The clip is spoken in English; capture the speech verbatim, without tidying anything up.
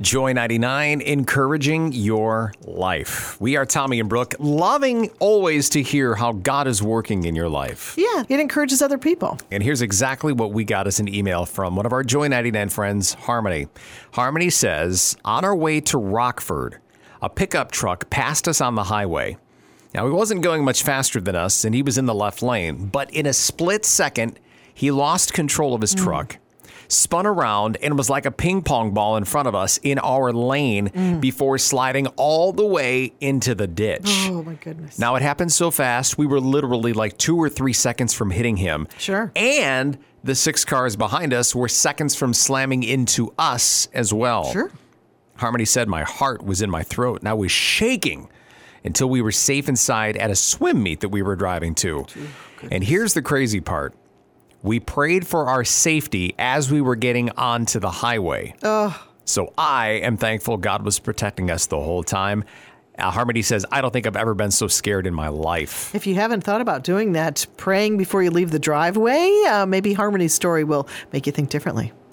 Joy ninety-nine, encouraging your life. We are Tommy and Brooke, loving always to hear how God is working in your life. Yeah, it encourages other people. And here's exactly what we got as an email from one of our Joy ninety-nine friends, Harmony. Harmony says, on our way to Rockford, a pickup truck passed us on the highway. Now, he wasn't going much faster than us, and he was in the left lane. But in a split second, he lost control of his mm. truck, spun around, and was like a ping pong ball in front of us in our lane mm. before sliding all the way into the ditch. Oh, my goodness. Now, it happened so fast, we were literally like two or three seconds from hitting him. Sure. And the six cars behind us were seconds from slamming into us as well. Sure. Harmony said my heart was in my throat, and I was shaking until we were safe inside at a swim meet that we were driving to. Oh, and here's the crazy part. We prayed for our safety as we were getting onto the highway. Oh. So I am thankful God was protecting us the whole time. Uh, Harmony says, I don't think I've ever been so scared in my life. If you haven't thought about doing that, praying before you leave the driveway, uh, maybe Harmony's story will make you think differently.